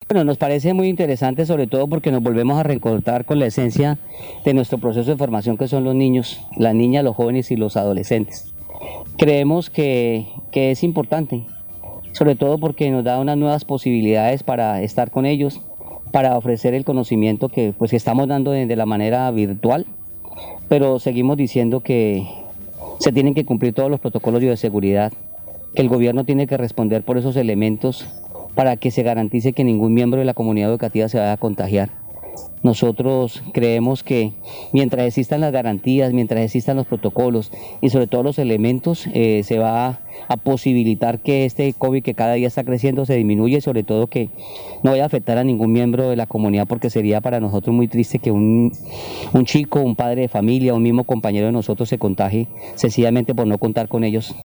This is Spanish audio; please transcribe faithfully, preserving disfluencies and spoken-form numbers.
Bueno, nos parece muy interesante, sobre todo porque nos volvemos a reencontrar con la esencia de nuestro proceso de formación, que son los niños, las niñas, los jóvenes y los adolescentes. Creemos que, que es importante, sobre todo porque nos da unas nuevas posibilidades para estar con ellos, para ofrecer el conocimiento que, pues, que estamos dando de, de la manera virtual, pero seguimos diciendo que se tienen que cumplir todos los protocolos de seguridad, que el gobierno tiene que responder por esos elementos para que se garantice que ningún miembro de la comunidad educativa se vaya a contagiar. Nosotros creemos que mientras existan las garantías, mientras existan los protocolos y sobre todo los elementos, eh, se va a, a posibilitar que este COVID, que cada día está creciendo, se disminuya y sobre todo que no vaya a afectar a ningún miembro de la comunidad, porque sería para nosotros muy triste que un, un chico, un padre de familia, un mismo compañero de nosotros se contagie sencillamente por no contar con ellos.